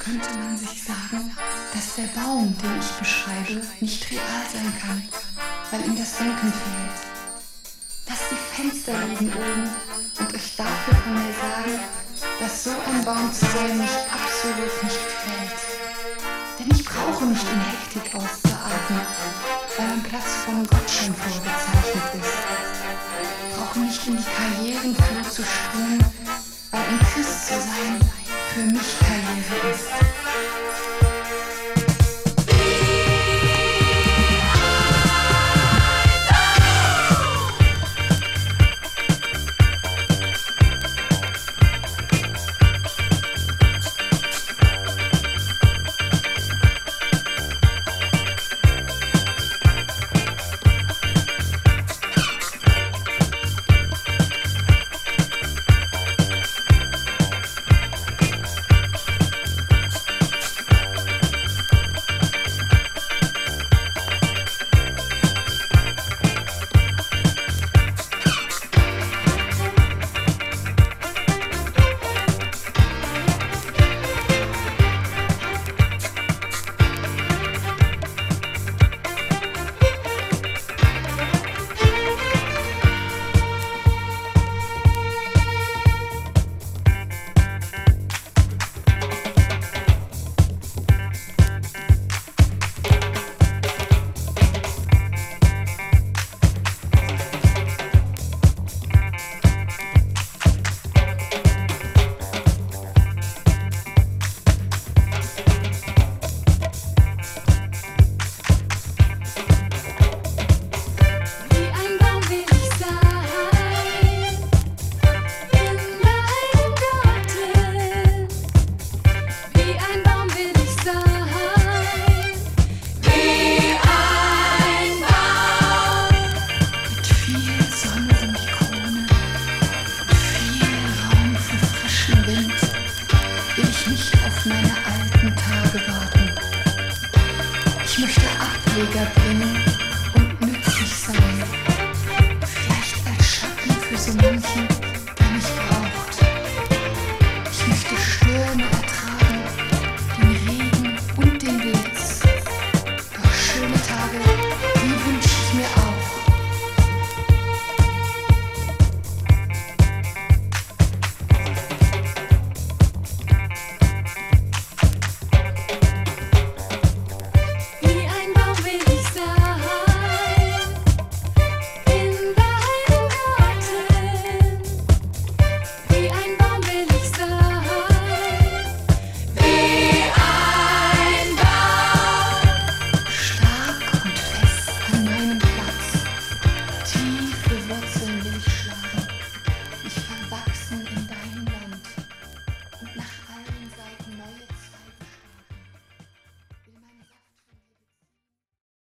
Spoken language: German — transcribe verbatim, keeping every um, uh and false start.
könnte man sich sagen, dass der Baum, den ich beschreibe, nicht real sein kann, weil ihm das Denken fehlt. Lasst die Fenster liegen oben und euch dafür von mir sagen, dass so ein Baum zu sein mich absolut nicht quält. Denn ich brauche nicht in Hektik auszuatmen, weil mein Platz von Gott schon vorgezeichnet ist. Ich brauche nicht in die Karrierenflut zu springen, weil ein Christ zu sein für mich Karriere ist.